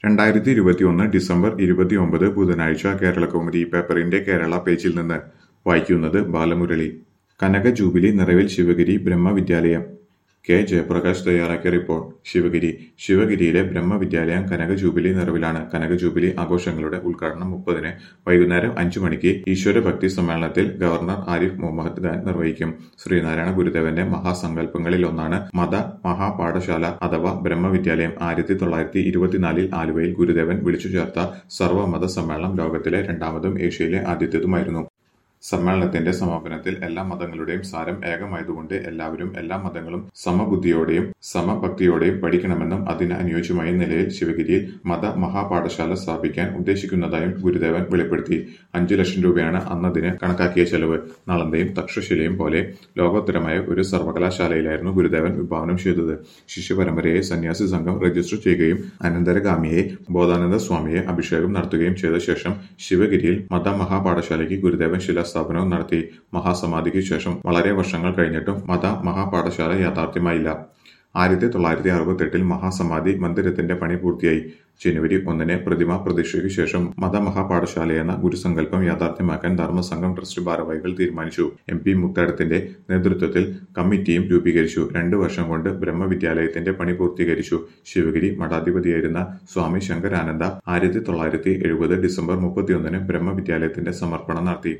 2021 December 29 ബുധനാഴ്ച കേരളകൗമുദി പേപ്പറിന്റെ കേരള പേജിൽ നിന്ന് വായിക്കുന്നത് ബാലമുരളി. കനക ജൂബിലി നിറവിൽ ശിവഗിരി ബ്രഹ്മവിദ്യാലയം. കെ ജയപ്രകാശ് തയ്യാറാക്കിയ റിപ്പോർട്ട്. ശിവഗിരിയിലെ ബ്രഹ്മവിദ്യാലയം കനക ജൂബിലി നിറവിലാണ്. കനക ജൂബിലി ആഘോഷങ്ങളുടെ ഉദ്ഘാടനം 30-ന് വൈകുന്നേരം 5 മണിക്ക് ഈശ്വരഭക്തി സമ്മേളനത്തിൽ ഗവർണർ ആരിഫ് മുഹമ്മദ് ഖാൻ നിർവഹിക്കും. ശ്രീനാരായണ ഗുരുദേവന്റെ മഹാസങ്കല്പങ്ങളിലൊന്നാണ് മത മഹാപാഠശാല അഥവാ ബ്രഹ്മവിദ്യാലയം. 1924 ആലുവയിൽ ഗുരുദേവൻ വിളിച്ചു ചേർത്ത സർവ്വമത സമ്മേളനം ലോകത്തിലെ രണ്ടാമതും ഏഷ്യയിലെ ആദ്യത്തേതുമായിരുന്നു. സമ്മേളനത്തിന്റെ സമാപനത്തിൽ എല്ലാ മതങ്ങളുടെയും സാരം ഏകമായതുകൊണ്ട് എല്ലാവരും എല്ലാ മതങ്ങളും സമബുദ്ധിയോടെയും സമഭക്തിയോടെയും പഠിക്കണമെന്നും അതിന് അനുയോജ്യമായ നിലയിൽ ശിവഗിരിയിൽ മത മഹാപാഠശാല സ്ഥാപിക്കാൻ ഉദ്ദേശിക്കുന്നതായും ഗുരുദേവൻ വെളിപ്പെടുത്തി. 5 ലക്ഷം രൂപയാണ് അന്നതിന് കണക്കാക്കിയ ചെലവ്. നളന്ദയും തക്ഷശിലയും പോലെ ലോകോത്തരമായ ഒരു സർവകലാശാലയിലായിരുന്നു ഗുരുദേവൻ വിഭാവനം ചെയ്തത്. ശിഷ്യപരമ്പരയെ സന്യാസി സംഘം രജിസ്റ്റർ ചെയ്യുകയും അനന്തരഗാമിയെ ബോധാനന്ദ സ്വാമിയെ അഭിഷേകം നടത്തുകയും ചെയ്ത ശേഷം ശിവഗിരിയിൽ മത മഹാപാഠശാലയ്ക്ക് ഗുരുദേവൻ ശിലാസ്ഥാപനവും നടത്തി. മഹാസമാധിക്ക് ശേഷം വളരെ വർഷങ്ങൾ കഴിഞ്ഞിട്ടും മത മഹാപാഠശാല യാഥാർത്ഥ്യമായില്ല. 1968 മഹാസമാധി മന്ദിരത്തിന്റെ പണി പൂർത്തിയായി. ജനുവരി 1-ന് പ്രതിമ പ്രതിഷ്ഠയ്ക്ക് ശേഷം മതമഹാപാഠശാലയെന്ന ഗുരുസങ്കല്പം യാഥാർത്ഥ്യമാക്കാൻ ധർമ്മസംഘം ട്രസ്റ്റ് ഭാരവാഹികൾ തീരുമാനിച്ചു. MP മുത്തടത്തിന്റെ നേതൃത്വത്തിൽ കമ്മിറ്റിയും രൂപീകരിച്ചു. 2 വർഷം കൊണ്ട് ബ്രഹ്മവിദ്യാലയത്തിന്റെ പണി പൂർത്തീകരിച്ചു. ശിവഗിരി മഠാധിപതിയായിരുന്ന സ്വാമി ശങ്കരാനന്ദ 1970 ഡിസംബർ 31-ന് ബ്രഹ്മവിദ്യാലയത്തിന്റെ സമർപ്പണം നടത്തി.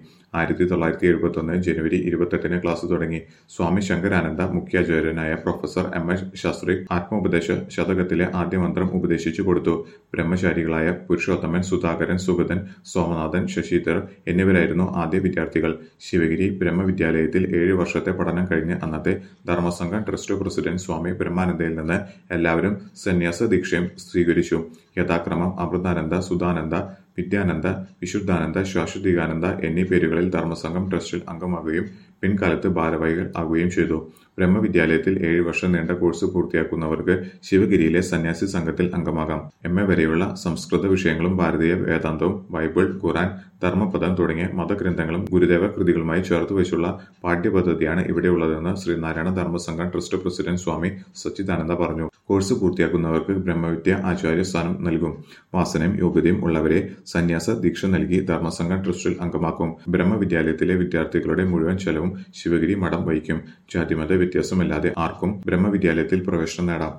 1971 ജനുവരി 28-ന് ക്ലാസ് തുടങ്ങി. സ്വാമി ശങ്കരാനന്ദ മുഖ്യാചാര്യനായ പ്രൊഫസർ MS ശാസ്ത്രി ആത്മോപദേശ ശതകത്തിലെ ആദ്യ മന്ത്രം ഉപദേശിച്ചു കൊടുത്തു. ബ്രഹ്മചാരികളായ പുരുഷോത്തമൻ, സുധാകരൻ, സുഗതൻ, സോമനാഥൻ, ശശിധർ എന്നിവരായിരുന്നു ആദ്യ വിദ്യാർത്ഥികൾ. ശിവഗിരി ബ്രഹ്മവിദ്യാലയത്തിൽ 7 വർഷത്തെ പഠനം കഴിഞ്ഞ് അന്നത്തെ ധർമ്മസംഘം ട്രസ്റ്റ് പ്രസിഡന്റ് സ്വാമി ബ്രഹ്മാനന്ദയിൽ നിന്ന് എല്ലാവരും സന്യാസ ദീക്ഷയും സ്വീകരിച്ചു. യഥാക്രമം അമൃതാനന്ദ, സുധാനന്ദ, വിദ്യാനന്ദ, വിശുദ്ധാനന്ദ, ശാശ്വതികാനന്ദ എന്നീ പേരുകളിൽ ധർമ്മസംഘം ട്രസ്റ്റിൽ അംഗമാകുകയും പിൻകാലത്ത് ഭാരവാഹികൾ ആകുകയും ചെയ്തു. ബ്രഹ്മവിദ്യാലയത്തിൽ 7 വർഷം നീണ്ട കോഴ്സ് പൂർത്തിയാക്കുന്നവർക്ക് ശിവഗിരിയിലെ സന്യാസി സംഘത്തിൽ അംഗമാകാം. MA വരെയുള്ള സംസ്കൃത വിഷയങ്ങളും ഭാരതീയ വേദാന്തവും ബൈബിൾ, ഖുർആൻ, ധർമ്മപദം തുടങ്ങിയ മതഗ്രന്ഥങ്ങളും ഗുരുദേവ കൃതികളുമായി ചേർത്തുവെച്ചുള്ള പാഠ്യപദ്ധതിയാണ് ഇവിടെയുള്ളതെന്ന് ശ്രീനാരായണ ധർമ്മസംഘം ട്രസ്റ്റ് പ്രസിഡന്റ് സ്വാമി സച്ചിദാനന്ദ പറഞ്ഞു. കോഴ്സ് പൂർത്തിയാക്കുന്നവർക്ക് ബ്രഹ്മവിദ്യ ആചാര്യ സ്ഥാനം നൽകും. വാസനയും യോഗ്യതയും ഉള്ളവരെ സന്യാസ ദീക്ഷ നൽകി ധർമ്മസംഘം ട്രസ്റ്റിൽ അംഗമാക്കും. ബ്രഹ്മവിദ്യാലയത്തിലെ വിദ്യാർത്ഥികളുടെ മുഴുവൻ ചെലവും ശിവഗിരി മഠം വഹിക്കും. ജാതിമത വ്യത്യാസമില്ലാതെ ആർക്കും ബ്രഹ്മവിദ്യാലയത്തിൽ പ്രവേശനം നേടാം.